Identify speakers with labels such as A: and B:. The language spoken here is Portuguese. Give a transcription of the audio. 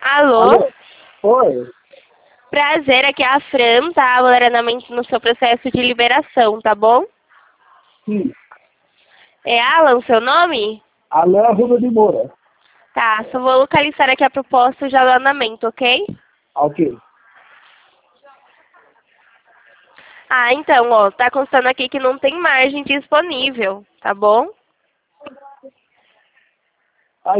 A: Alô?
B: Alô? Oi?
A: Prazer, aqui é a Fran, tá? Alarando no seu processo de liberação, tá bom?
B: Sim.
A: É Alan, seu nome?
B: Alain Rubio de Moura.
A: Tá, só vou localizar aqui a proposta de alonamento, ok?
B: Ok.
A: Ah, então, ó, tá constando aqui que não tem margem disponível, tá bom?